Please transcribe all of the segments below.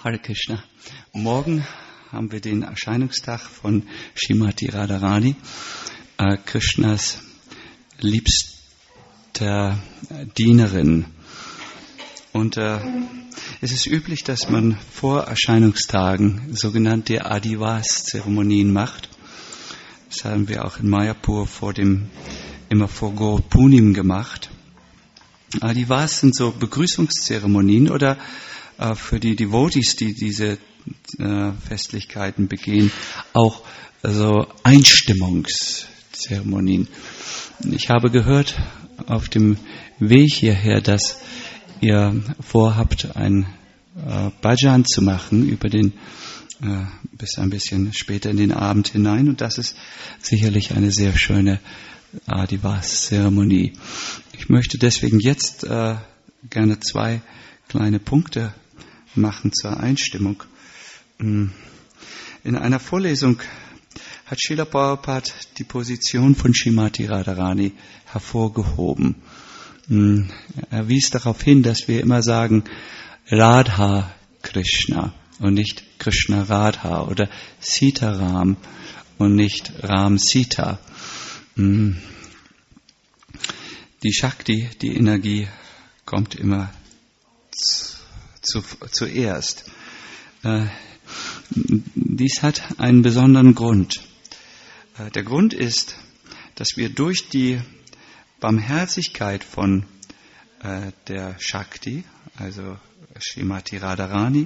Hare Krishna. Morgen haben wir den Erscheinungstag von Srimati Radharani, Krishnas liebster Dienerin. Und es ist üblich, dass man vor Erscheinungstagen sogenannte Adivas-Zeremonien macht. Das haben wir auch in Mayapur immer vor Gaur Punim gemacht. Adivas sind so Begrüßungszeremonien oder für die Devotees, die diese Festlichkeiten begehen, auch so Einstimmungszeremonien. Ich habe gehört auf dem Weg hierher, dass ihr vorhabt, ein Bhajan zu machen über den bis ein bisschen später in den Abend hinein, und das ist sicherlich eine sehr schöne Adivas-Zeremonie. Ich möchte deswegen jetzt gerne 2 kleine Punkte machen zur Einstimmung. In einer Vorlesung hat Srila Prabhupada die Position von Srimati Radharani hervorgehoben. Er wies darauf hin, dass wir immer sagen Radha Krishna und nicht Krishna Radha oder Sita Ram und nicht Ram Sita. Die Shakti, die Energie, kommt immer zuerst. Dies hat einen besonderen Grund. Der Grund ist, dass wir durch die Barmherzigkeit von der Shakti, also Srimati Radharani,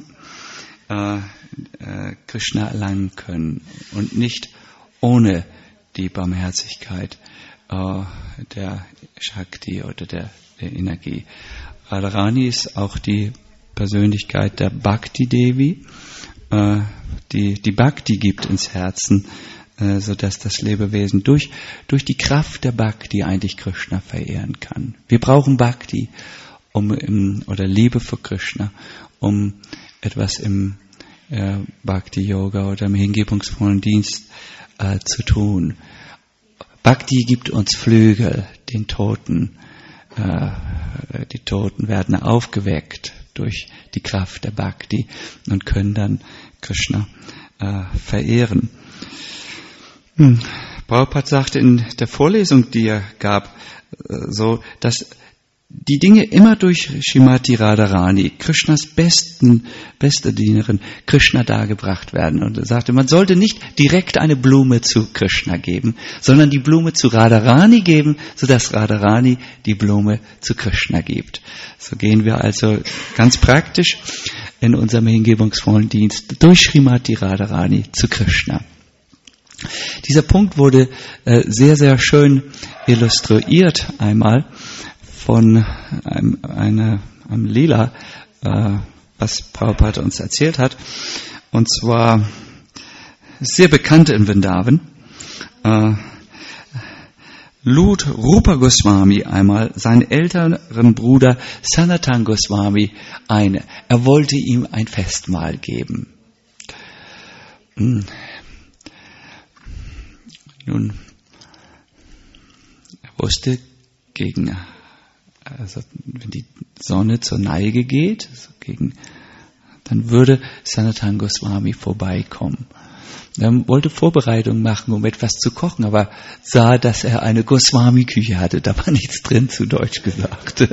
Krishna erlangen können und nicht ohne die Barmherzigkeit der Shakti oder der Energie. Radharani ist auch die Persönlichkeit der Bhakti Devi, die Bhakti gibt ins Herzen, sodass das Lebewesen durch die Kraft der Bhakti eigentlich Krishna verehren kann. Wir brauchen Bhakti oder Liebe für Krishna, um etwas im Bhakti Yoga oder im hingebungsvollen Dienst zu tun. Bhakti gibt uns Flügel, den Toten. Die Toten werden aufgeweckt durch die Kraft der Bhakti und können dann Krishna verehren. Prabhupada sagte in der Vorlesung, die er gab, so, dass die Dinge immer durch Srimati Radharani, Krishnas beste Dienerin, Krishna dargebracht werden. Und er sagte, man sollte nicht direkt eine Blume zu Krishna geben, sondern die Blume zu Radharani geben, sodass Radharani die Blume zu Krishna gibt. So gehen wir also ganz praktisch in unserem hingebungsvollen Dienst durch Srimati Radharani zu Krishna. Dieser Punkt wurde sehr, sehr schön illustriert einmal von einem Lila, was Prabhupada uns erzählt hat. Und zwar sehr bekannt in Vrindavan. Lud Rupa Goswami einmal seinen älteren Bruder Sanatan Goswami ein. Er wollte ihm ein Festmahl geben. Nun, er wusste, wenn die Sonne zur Neige geht, dann würde Sanatan Goswami vorbeikommen. Er wollte Vorbereitungen machen, um etwas zu kochen, aber sah, dass er eine Goswami-Küche hatte. Da war nichts drin, zu Deutsch gesagt.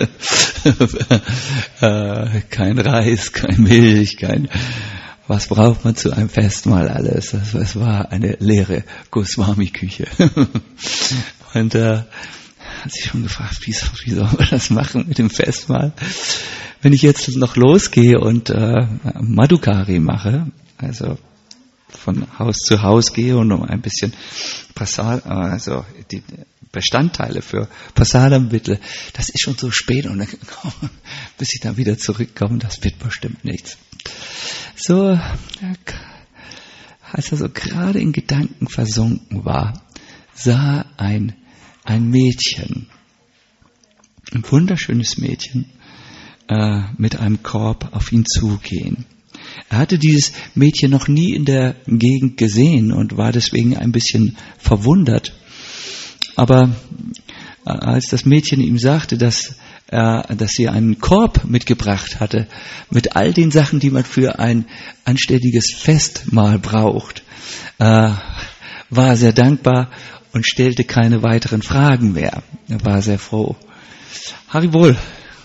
Kein Reis, kein Milch, was braucht man zu einem Festmahl alles? Es war eine leere Goswami-Küche. Und hat sich schon gefragt, wie sollen wir das machen mit dem Festmahl? Wenn ich jetzt noch losgehe und Madhukari mache, also von Haus zu Haus gehe und um ein bisschen also die Bestandteile für Prasadam bitte, das ist schon so spät und bis ich dann wieder zurückkomme, das wird bestimmt nichts. So, als er so gerade in Gedanken versunken war, sah ein Mädchen, ein wunderschönes Mädchen, mit einem Korb auf ihn zugehen. Er hatte dieses Mädchen noch nie in der Gegend gesehen und war deswegen ein bisschen verwundert. Aber als das Mädchen ihm sagte, dass dass sie einen Korb mitgebracht hatte mit all den Sachen, die man für ein anständiges Festmahl braucht, war sehr dankbar und stellte keine weiteren Fragen mehr. Er war sehr froh. Haribol.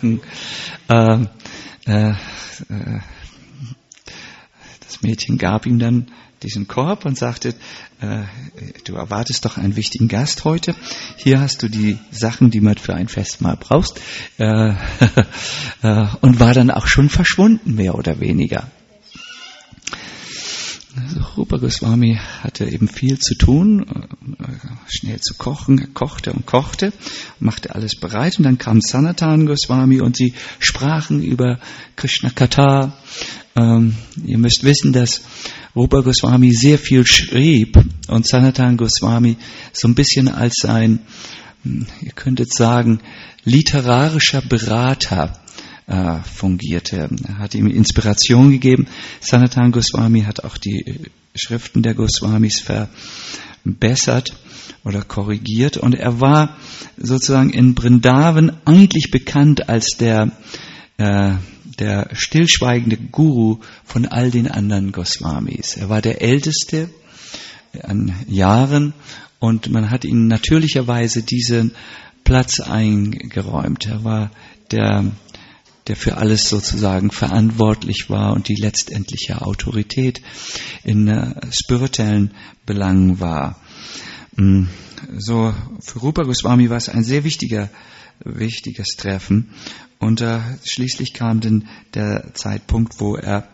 Das Mädchen gab ihm dann diesen Korb und sagte, du erwartest doch einen wichtigen Gast heute. Hier hast du die Sachen, die man für ein Festmahl brauchst. Und war dann auch schon verschwunden, mehr oder weniger. Also Rupa Goswami hatte eben viel zu tun, schnell zu kochen. Er kochte und kochte, machte alles bereit. Und dann kam Sanatana Goswami und sie sprachen über Krishna Katha. Ihr müsst wissen, dass Rupa Goswami sehr viel schrieb und Sanatana Goswami so ein bisschen als ein, ihr könntet sagen, literarischer Berater fungierte. Er hat ihm Inspiration gegeben. Sanatana Goswami hat auch die Schriften der Goswamis verbessert oder korrigiert und er war sozusagen in Vrindavan eigentlich bekannt als der stillschweigende Guru von all den anderen Goswamis. Er war der Älteste an Jahren und man hat ihm natürlicherweise diesen Platz eingeräumt. Er war der für alles sozusagen verantwortlich war und die letztendliche Autorität in spirituellen Belangen war. So, für Rupa Goswami war es ein sehr wichtiges Treffen und schließlich kam dann der Zeitpunkt, wo er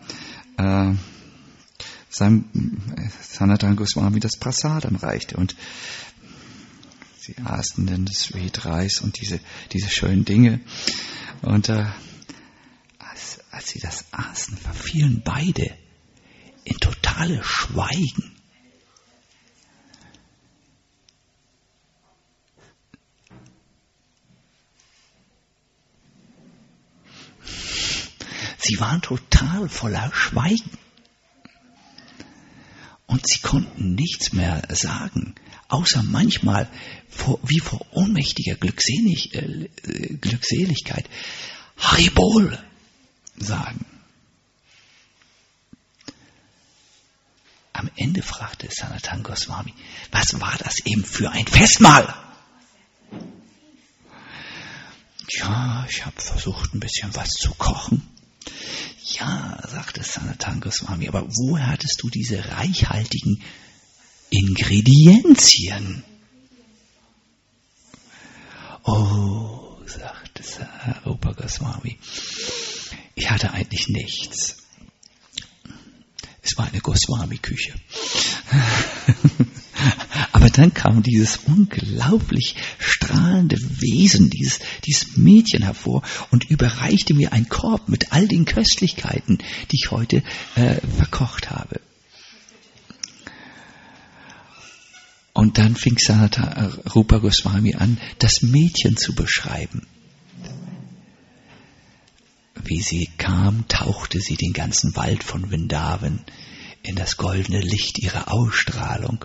seinem Sanatana Goswami das Prasadam reichte und sie aßen dann das Wheat-Reis und diese schönen Dinge und als sie das aßen, verfielen beide in totale Schweigen. Sie waren total voller Schweigen. Und sie konnten nichts mehr sagen, außer manchmal wie vor ohnmächtiger Glückseligkeit Haribol sagen. Am Ende fragte Sanatana Goswami, was war das eben für ein Festmahl? Ja, ich habe versucht, ein bisschen was zu kochen. Ja, sagte Sanatana Goswami, aber woher hattest du diese reichhaltigen Ingredienzien? Oh, sagte Rupa Goswami, ich hatte eigentlich nichts. Es war eine Goswami-Küche. Aber dann kam dieses unglaublich strahlende Wesen, dieses Mädchen hervor und überreichte mir einen Korb mit all den Köstlichkeiten, die ich heute verkocht habe. Und dann fing Rupa Goswami an, das Mädchen zu beschreiben. Wie sie kam, tauchte sie den ganzen Wald von Vrindavan in das goldene Licht ihrer Ausstrahlung.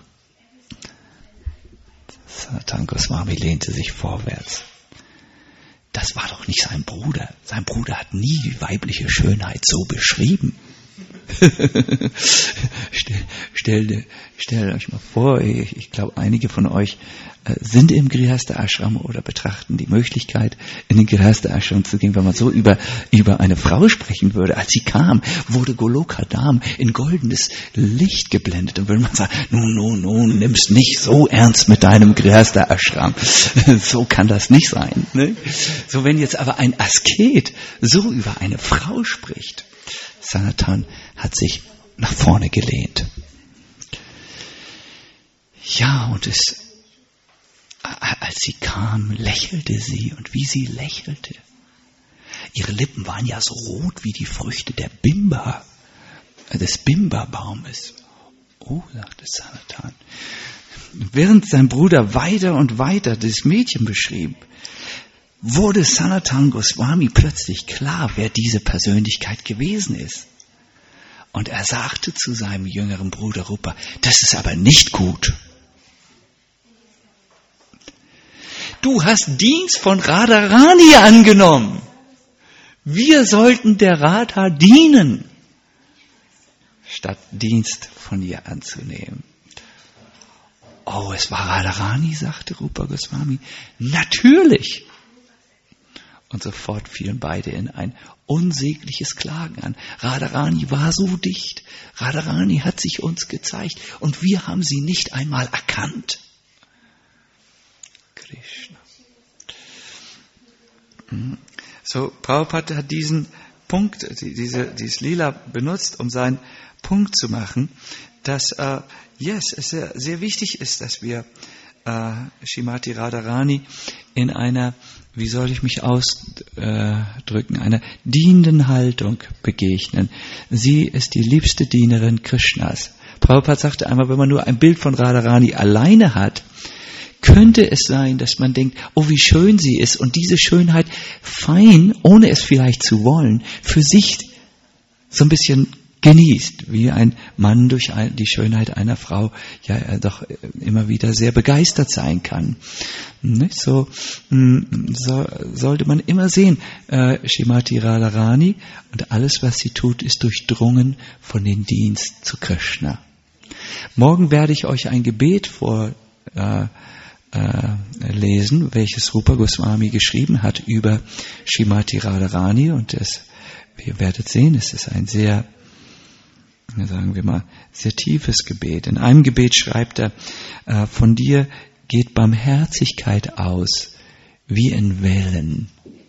Sanatana Goswami lehnte sich vorwärts. Das war doch nicht sein Bruder. Sein Bruder hat nie die weibliche Schönheit so beschrieben. Stellt euch mal vor, ich glaube, einige von euch sind im Grihastha Ashram oder betrachten die Möglichkeit, in den Grihastha Ashram zu gehen, wenn man so über eine Frau sprechen würde. Als sie kam, wurde Golokadam in goldenes Licht geblendet. Und würde man sagen, nun, nimm's nicht so ernst mit deinem Grihastha Ashram. So kann das nicht sein. Ne? So, wenn jetzt aber ein Asket so über eine Frau spricht, Sanatan hat sich nach vorne gelehnt. Ja, und als sie kam, lächelte sie, und wie sie lächelte, ihre Lippen waren ja so rot wie die Früchte des Bimba-Baumes. Oh, sagte Sanatan. Während sein Bruder weiter und weiter das Mädchen beschrieb, wurde Sanatana Goswami plötzlich klar, wer diese Persönlichkeit gewesen ist. Und er sagte zu seinem jüngeren Bruder Rupa, das ist aber nicht gut. du hast Dienst von Radharani angenommen. Wir sollten der Radha dienen, statt Dienst von ihr anzunehmen. Oh, es war Radharani, sagte Rupa Goswami. Natürlich. Und sofort fielen beide in ein unsägliches Klagen an. Radharani war so dicht. Radharani hat sich uns gezeigt und wir haben sie nicht einmal erkannt. Krishna. So, Prabhupada hat diesen Punkt, dieses Lila benutzt, um seinen Punkt zu machen, dass es sehr, sehr wichtig ist, dass wir Srimati Radharani in einer, wie soll ich mich ausdrücken, einer dienenden Haltung begegnen. Sie ist die liebste Dienerin Krishnas. Prabhupada sagte einmal, wenn man nur ein Bild von Radharani alleine hat, könnte es sein, dass man denkt, oh, wie schön sie ist und diese Schönheit fein, ohne es vielleicht zu wollen, für sich so ein bisschen genießt, wie ein Mann durch die Schönheit einer Frau ja doch immer wieder sehr begeistert sein kann. So sollte man immer sehen, Srimati Radharani, und alles, was sie tut, ist durchdrungen von dem Dienst zu Krishna. Morgen werde ich euch ein Gebet vorlesen, welches Rupa Goswami geschrieben hat über Srimati Radharani, und ihr werdet sehen, es ist ein sehr, sagen wir mal, sehr tiefes Gebet. In einem Gebet schreibt er, von dir geht Barmherzigkeit aus, wie in Wellen.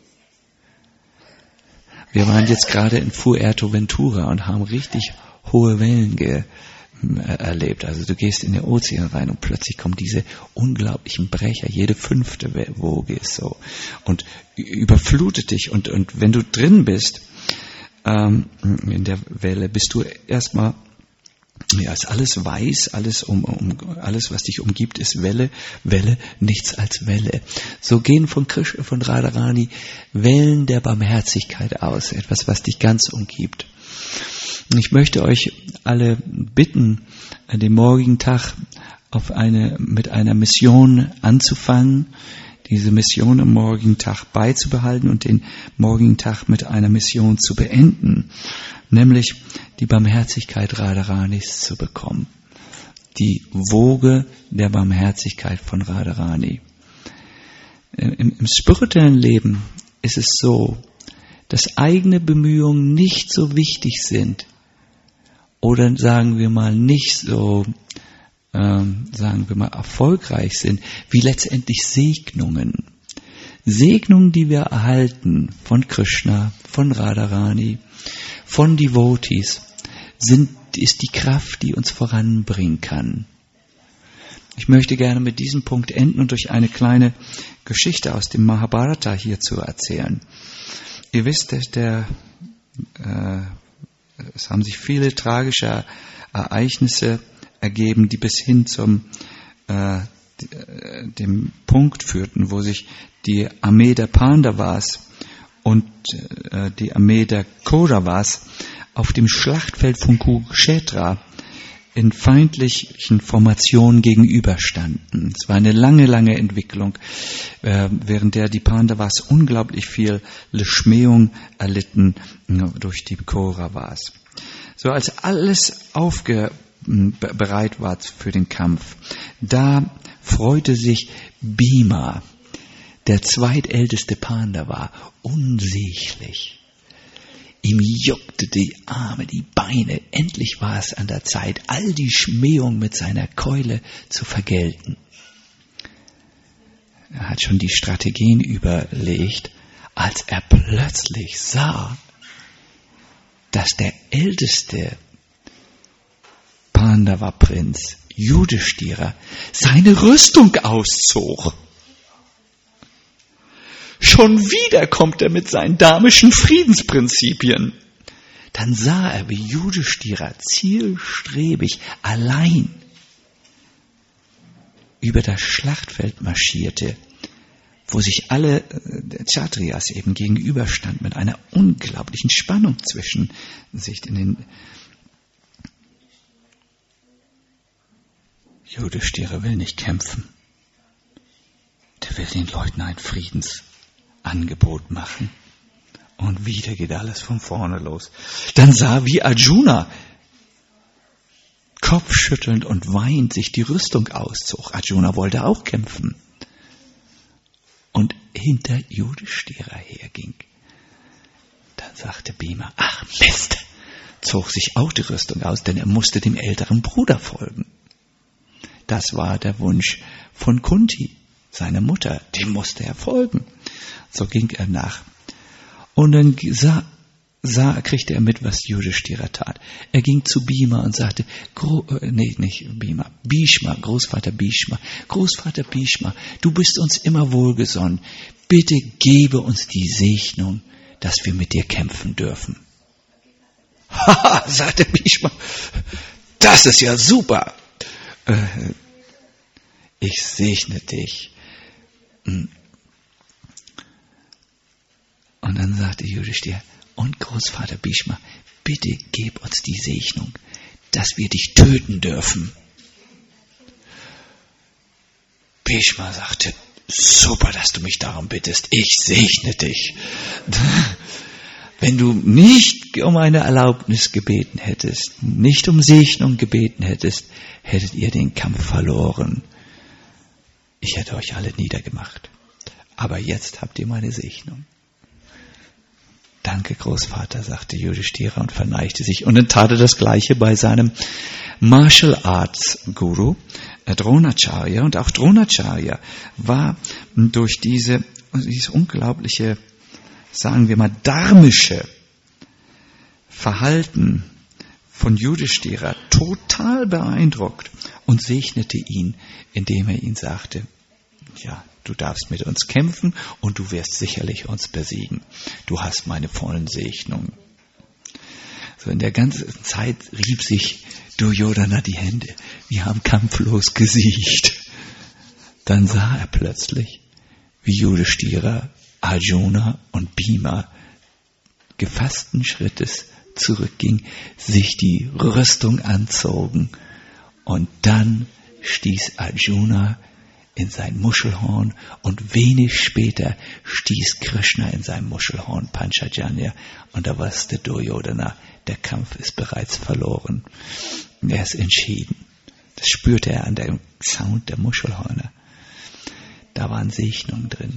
Wir waren jetzt gerade in Fuerteventura und haben richtig hohe Wellen erlebt. Also du gehst in den Ozean rein und plötzlich kommen diese unglaublichen Brecher. Jede 5. Woge ist so und überflutet dich. Und wenn du drin bist, in der Welle, bist du erstmal, ja, ist alles weiß, alles alles, was dich umgibt, ist Welle, nichts als Welle. So gehen von Radharani Wellen der Barmherzigkeit aus, etwas, was dich ganz umgibt. Und ich möchte euch alle bitten, den morgigen Tag mit einer Mission anzufangen, diese Mission am morgigen Tag beizubehalten und den morgigen Tag mit einer Mission zu beenden, nämlich die Barmherzigkeit Radharanis zu bekommen. Die Woge der Barmherzigkeit von Radharani. Im spirituellen Leben ist es so, dass eigene Bemühungen nicht so wichtig sind oder sagen wir mal nicht so erfolgreich sind, wie letztendlich Segnungen. Segnungen, die wir erhalten von Krishna, von Radharani, von Devotees, ist die Kraft, die uns voranbringen kann. Ich möchte gerne mit diesem Punkt enden und durch eine kleine Geschichte aus dem Mahabharata hierzu erzählen. Ihr wisst, es haben sich viele tragische Ereignisse ergeben, die bis hin zum dem Punkt führten, wo sich die Armee der Pandavas und die Armee der Kauravas auf dem Schlachtfeld von Kurukshetra in feindlichen Formationen gegenüberstanden. Es war eine lange, lange Entwicklung, während der die Pandavas unglaublich viel Schmähung erlitten durch die Kauravas. So, als alles bereit war für den Kampf, da freute sich Bhima, der zweitälteste Pandava, unsäglich. Ihm juckte die Arme, die Beine. Endlich war es an der Zeit, all die Schmähung mit seiner Keule zu vergelten. Er hat schon die Strategien überlegt, als er plötzlich sah, dass der älteste Pandava-Prinz Yudhishthira seine Rüstung auszog. Schon wieder kommt er mit seinen damischen Friedensprinzipien. Dann sah er, wie Yudhishthira zielstrebig allein über das Schlachtfeld marschierte, wo sich alle Kshatriyas eben gegenüberstanden mit einer unglaublichen Spannung zwischen sich in den Yudhishthira will nicht kämpfen. Der er will den Leuten ein Friedensangebot machen. Und wieder geht alles von vorne los. Dann sah, wie Arjuna kopfschüttelnd und weinend sich die Rüstung auszog. Arjuna wollte auch kämpfen. Und hinter Yudhishthira herging. Dann sagte Bhima, ach Mist, zog sich auch die Rüstung aus, denn er musste dem älteren Bruder folgen. Das war der Wunsch von Kunti, seiner Mutter, dem musste er folgen. So ging er nach. Und dann kriegte er mit, was Yudhishthira tat. Er ging zu Bhima und sagte, Bhishma, Großvater Bhishma, du bist uns immer wohlgesonnen. Bitte gebe uns die Segnung, dass wir mit dir kämpfen dürfen. Haha, sagte Bhishma, das ist ja super. Ich segne dich. Und dann sagte Yudhishthira, und Großvater Bhishma, bitte gib uns die Segnung, dass wir dich töten dürfen. Bhishma sagte, super, dass du mich darum bittest, ich segne dich. Wenn du nicht um eine Erlaubnis gebeten hättest, nicht um Segnung gebeten hättest, hättet ihr den Kampf verloren. Ich hätte euch alle niedergemacht. Aber jetzt habt ihr meine Segnung. Danke, Großvater, sagte Yudhishthira und verneigte sich. Und dann tat er das Gleiche bei seinem Martial Arts Guru, Dronacharya. Und auch Dronacharya war durch dieses unglaubliche, sagen wir mal, dharmische Verhalten von Yudhishthira total beeindruckt und segnete ihn, indem er ihn sagte, ja, du darfst mit uns kämpfen und du wirst sicherlich uns besiegen. Du hast meine vollen Segnungen. So in der ganzen Zeit rieb sich Duryodhana die Hände. Wir haben kampflos gesiegt. Dann sah er plötzlich, wie Yudhishthira, Arjuna und Bhima gefassten Schrittes zurückging, sich die Rüstung anzogen und dann stieß Arjuna in sein Muschelhorn und wenig später stieß Krishna in sein Muschelhorn Panchajanya und da wusste Duryodhana, der Kampf ist bereits verloren. Er ist entschieden. Das spürte er an dem Sound der Muschelhörner. Da waren Segnungen drin.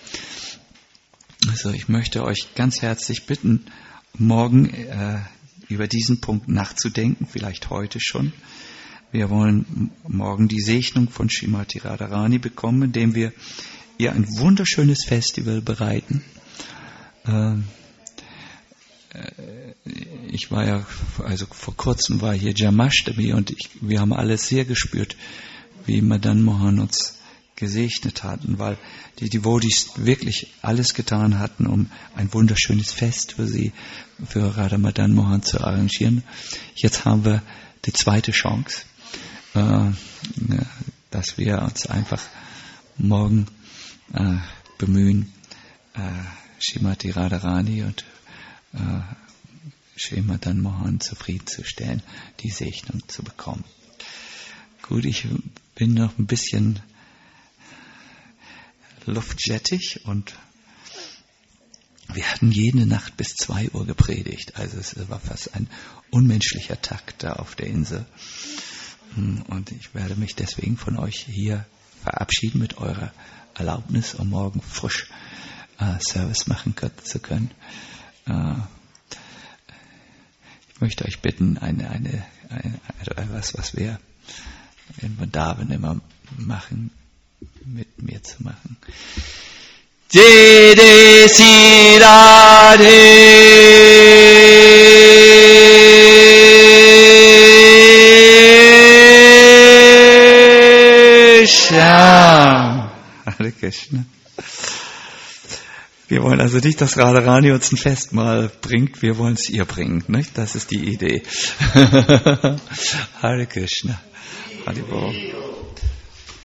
Also ich möchte euch ganz herzlich bitten, morgen über diesen Punkt nachzudenken, vielleicht heute schon. Wir wollen morgen die Segnung von Srimati Radharani bekommen, indem wir ihr ein wunderschönes Festival bereiten. Ich war ja, also vor kurzem war hier Jamashtami und wir haben alles sehr gespürt, wie Madan Mohan uns gesegnet hatten, weil die Devotees wirklich alles getan hatten, um ein wunderschönes Fest für Radha Madan Mohan zu arrangieren. Jetzt haben wir die zweite Chance, dass wir uns einfach morgen bemühen, Srimati Radharani und Sri Madan Mohan zufriedenzustellen, die Segnung zu bekommen. Gut, ich bin noch ein bisschen luftjettig und wir hatten jede Nacht bis 2 Uhr gepredigt. Also es war fast ein unmenschlicher Takt da auf der Insel. Und ich werde mich deswegen von euch hier verabschieden mit eurer Erlaubnis, um morgen frisch Service machen zu können. Ich möchte euch bitten, etwas, was wir in Vrindavan immer machen, mit mir zu machen. Jai Jai Sri Radhe Shyam. Hare Krishna. Wir wollen also nicht, dass Radharani uns ein Festmahl bringt, wir wollen es ihr bringen. Nicht? Das ist die Idee. Hare Krishna. Hare Bol.